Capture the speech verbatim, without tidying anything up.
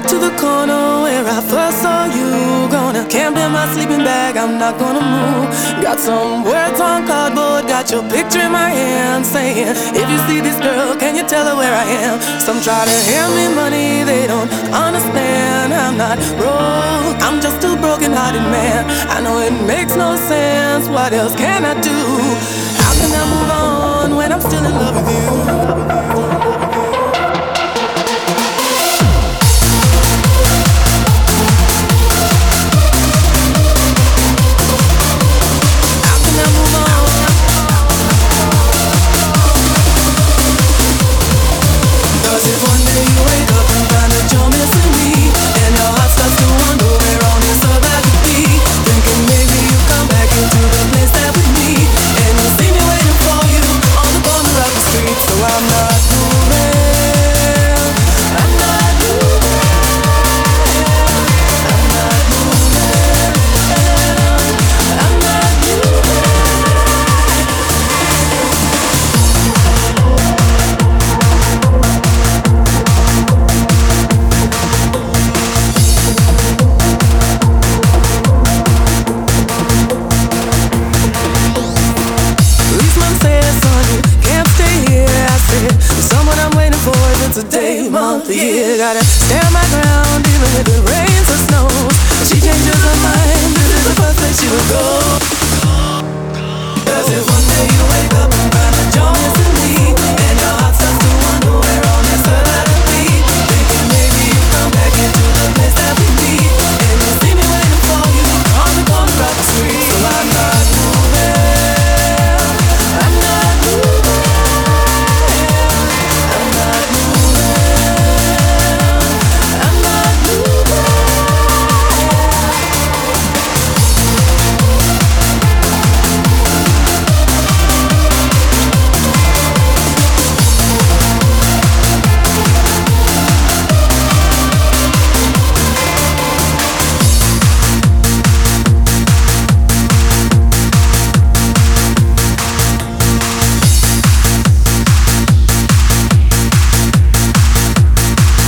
to the corner where I first saw you. Gonna camp in my sleeping bag, I'm not gonna move. Got some words on cardboard, got your picture in my hand, saying, if you see this girl, can you tell her where I am? Some try to hand me money, they don't understand. I'm not broke, I'm just a broken-hearted man. I know it makes no sense, what else can I do? How can I move on when I'm still in love with you? Today, month, year, gotta stand my ground even if it rains or snows. She changes her mind, this is the first place she will go.